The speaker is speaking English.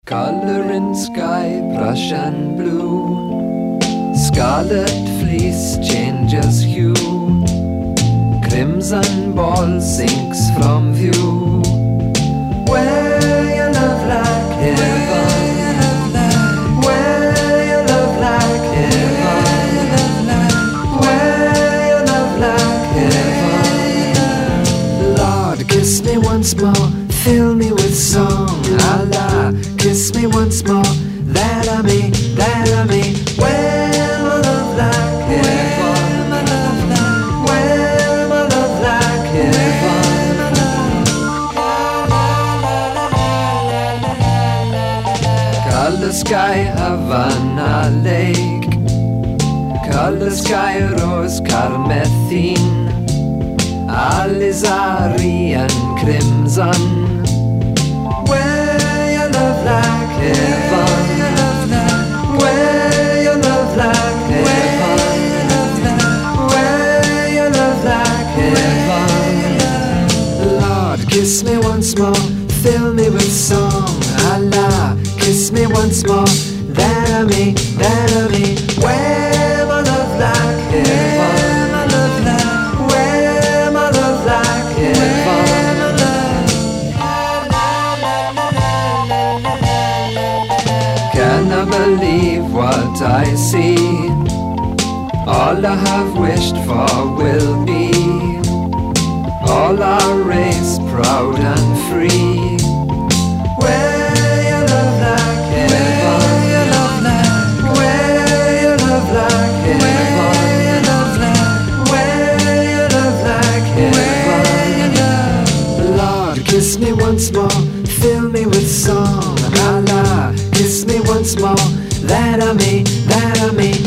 Color in sky, brush and blue. Scarlet fleece changes hue. Crimson ball sinks from view. Where you love like heaven. Where you love like heaven. Where you love like heaven. Lord, kiss me once more, fill me with song. Allah, kiss me once more, that I may. Where my love like heaven. Where my love like heaven. Color sky, Havana Lake. Color sky, rose carmethine. Alizari and crimson. Where you love like heaven. Where you love like heaven. Where you love like heaven. Lord, kiss me once more, fill me with song. Allah, kiss me once more, that I may. Where my love like heaven. Where my love like heaven. Can I believe what I see? All I have wished for will be. All our race proud and free. Where you love like heaven. Where you love like heaven. Where you love like heaven. Lord, kiss me once more, fill me with song. Allah, kiss me once more, that I may.